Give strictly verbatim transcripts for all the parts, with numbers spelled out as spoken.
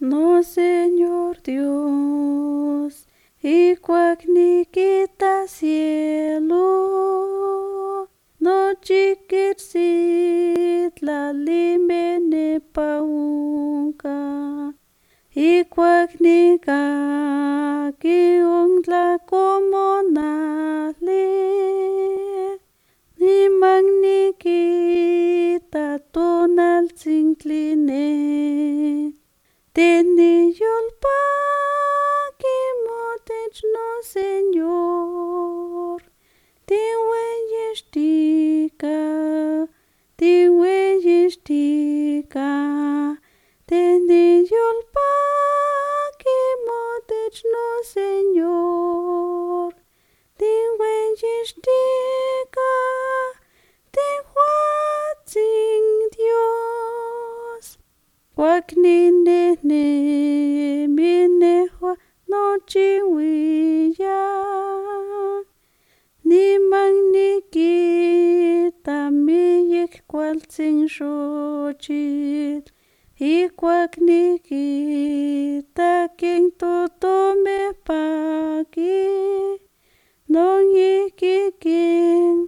No, Señor Dios, y cuacniquita cielo, no chiquitsit la limene paunca, y cuacnica que ungla como nale, ni magniquita tonal sincline. Teni yolpa que motech no Señor, ti weyestica, ti weyestica, teni yolpa que motech no Señor, ti weyestica, ti huatzing Dios. Waknine ne minehwa nochi willa, ni magniquita miyek kwaltzin xochit, y kwakniquita quien totome paki, non yiki quien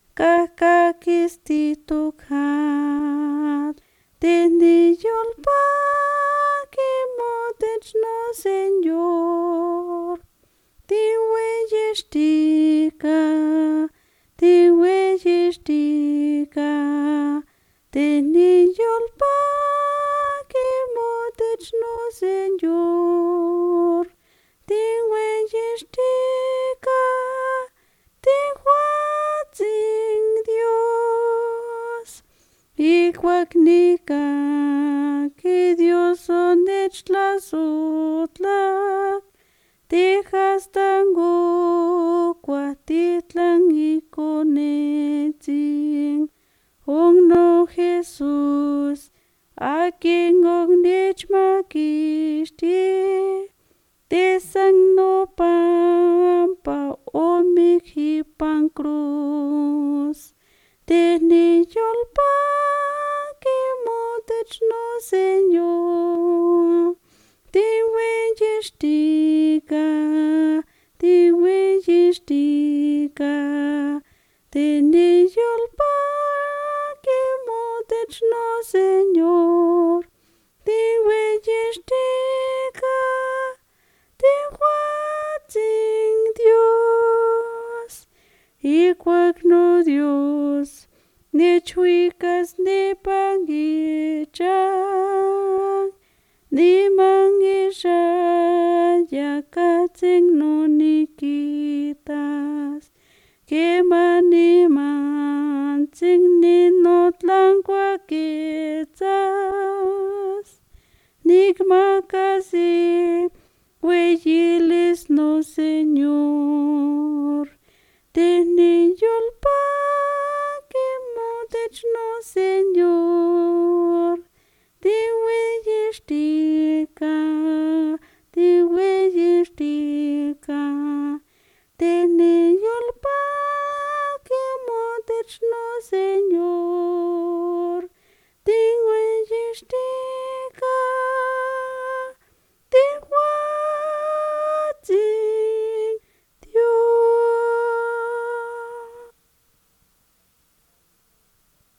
kakakistitukhat. Teni yolpa que motech no Señor, ti weyestica, ti weyestica, teni yolpa que motech no Señor, ti weyestica, ti huatzing Dios. Y cuacnica que Dios son la sutla, tejas tango cuatitlan y conetzin, on no Jesús, a quien on nechmakisti, te sang no pampa o mi hipan cruz. Teni yolpa que motech no Señor, ti weyestica, ti weyestica, teni yolpa que motech no Señor, ti weyestica, ti huatzing Dios. Y cuac